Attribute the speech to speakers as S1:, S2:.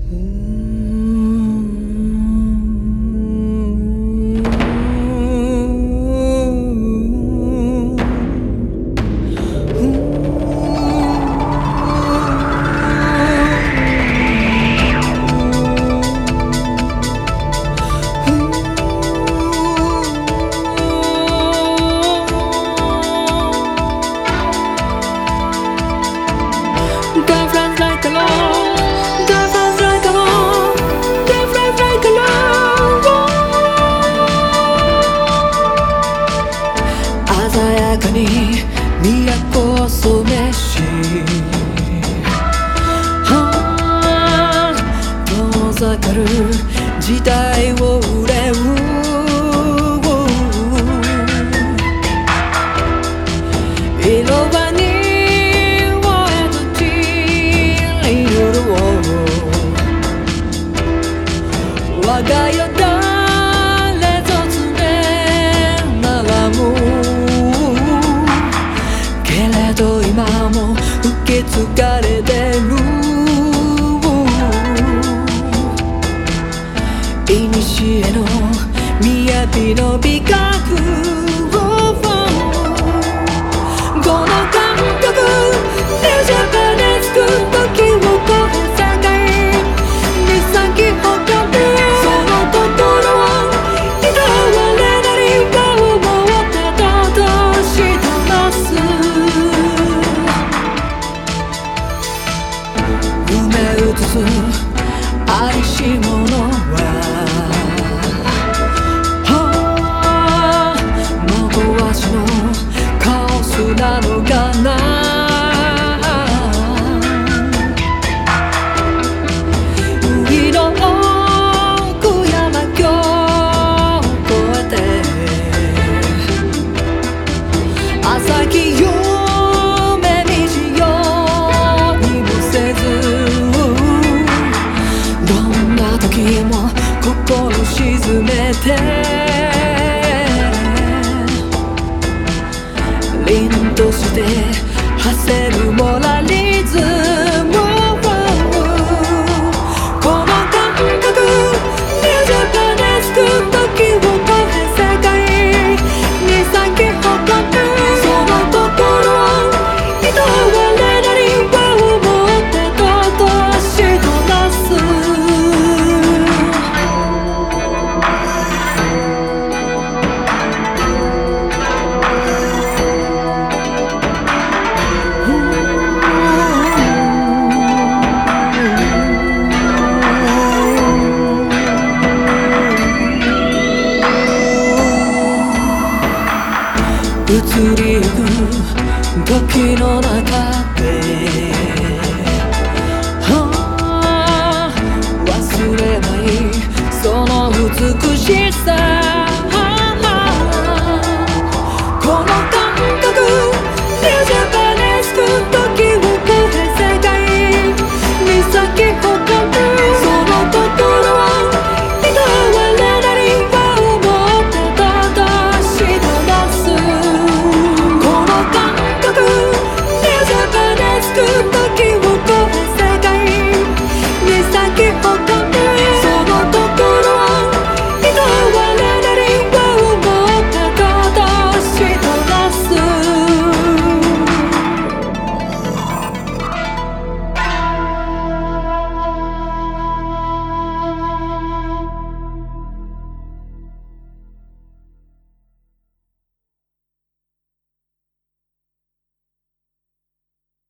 S1: 都染めし遠ざかる時代を憂う色はに燃えとちり夜を我が世誰ぞつねならむけれど今も受け継がれてる古の雅の美学この感覚電車場でつく時を超え世界に咲き誇るその心をいたわれなり場を回ってたとしてます夢うつつありし者はなのかな海の奥山峡を越えて朝日夢道よにもせずどんな時も心沈めて凛として馳せるモラリ